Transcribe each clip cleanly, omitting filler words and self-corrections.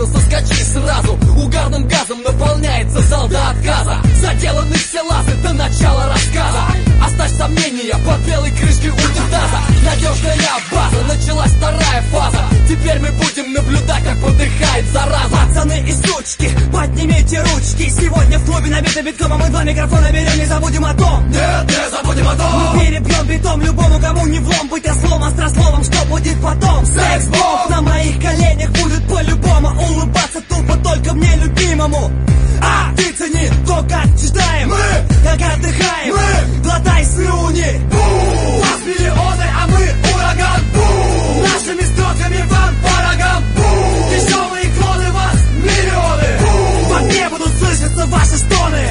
заметил, соскочи сразу. Угарным газом наполняется зал до отказа. Заделаны все лазы до начала рассказа. Оставь сомнения под белой крышкой унитаза. Надежная база, началась вторая фаза. Теперь мы будем наблюдать, как подыхает зараза. Пацаны и сучки, поднимите ручки. Сегодня в клубе набито битком, а мы два микрофона берем. Не забудем о том, нет, не забудем о том. Мы перебьем битом любому, кому не влом. Быть ослом, острословом, что будет потом? Секс-бомб на моих коленях будет по-любому. Улыбаться тупо только мне любимому. А ты цени то, как читаем, мы, как отдыхаем, мы, глотай слюни. Вас миллионы, а мы ураган. Нашими строками вам по рогам. Веселые клоны, вас миллионы. Во мне будут слышаться ваши стоны.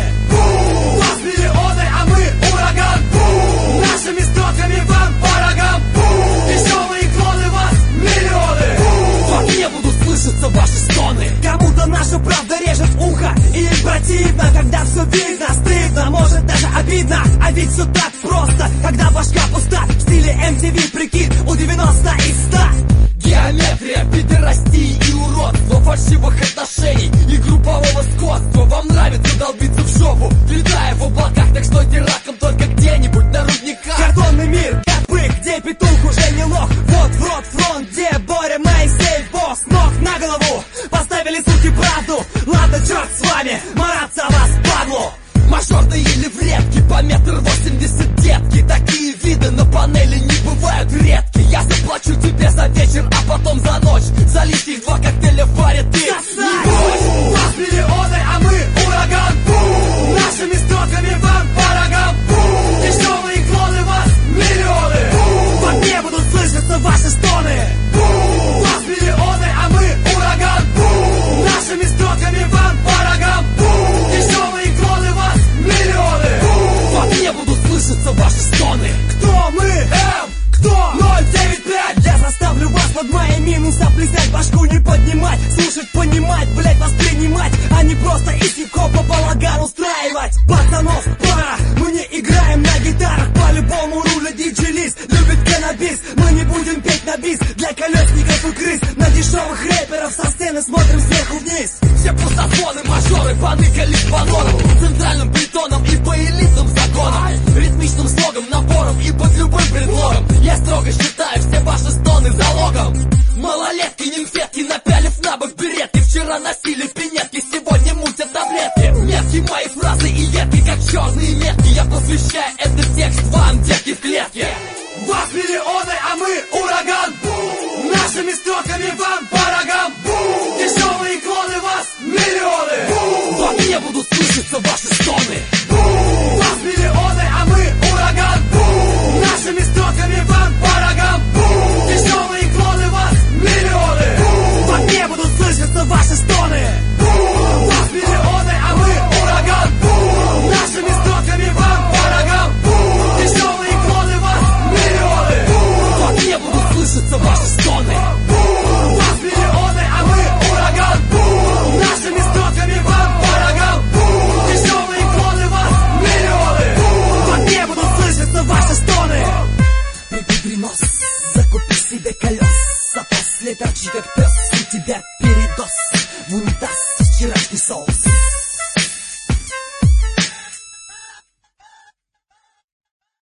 Вас миллионы, а мы ураган. Нашими строками вам по рогам. Веселые клоны, вас миллионы. Во мне будут слышаться ваши стоны. Кому-то наша правда режет ухо, и им противно, когда все видно, стыдно, может даже обидно. А ведь все так просто, когда башка пуста. В стиле MTV прикид у 90 из 100. Геометрия, пидорастии и уродство, фальшивых отношений и группового скотства. Вам нравится долбиться в жопу, летая в облаках, так стойте раком только где-нибудь на рудниках. Картонный мир, как бык, где петух уже не лох. Вот в рот фронт, где Боря Моисей босс. Ног на голову, поставили суки правду. Ладно, черт с вами, мараться вас падлу. Мажорные левретки по 1,80 м, детки. Такие виды на панели не бывают редки. Я заплачу тебе за вечер, а потом за ночь. За лишних 2 коктейля в баре ты не будь. Вас миллионы, а мы ураган. Нашими строками вам по рогам. Веселые клоны, вас миллионы. Во мне будут слышаться ваши стоны. Вас миллионы, а мы ураган. Нашими строками вам по рогам. Веселые клоны, вас миллионы. Во мне будут слышаться ваши стоны. Кто мы? Кто? 095. Я заставлю вас под мои минусы плясать, башку не поднимать, слушать, понимать, блять, воспринимать, а не просто из хип-хопа балаган устраивать. Пацанов пара, мы не играем на гитарах, по-любому руля диджей-лист, любит каннабис. Мы не будем петь на бис для колесников и крыс. На дешевых рэперов со сцены смотрим сверху вниз. Все пустозвоны, мажоры поныкались по норам, центральным притоном и по элитным законам, ритмичным слогом, набором и под любым предлогом. Я строго считаю все ваши стоны залогом. Малолетки, нимфетки, напялив на бок беретки, вчера носили пинетки, сегодня мутят таблетки. Метки мои фразы и едки, как черные метки. Я посвящаю этот текст вам, детки в клетке. Вас миллионы, а мы ураган. Нашими строками вам по рогам. Веселые клоны, вас миллионы. Во мне будут слышаться ваши стоны. Вас миллионы, а мы ураган. Нашими строками вам по рогам. Веселые клоны, вас миллионы. Во мне будут слышаться ваши стоны. Вас миллионы, а мы ураган. Нашими строками вам по рогам. Веселые клоны, вас миллионы. Во мне будут слышаться ваши стоны. Вас миллионы, а мы ураган. Нашими строками вам по рогам. Веселые клоны, вас миллионы. Во мне будут слышаться ваши стоны. Припудри нос, закупи себе колес, а после торчи как пес, у тебя передоз в унитаз вчерашний соус.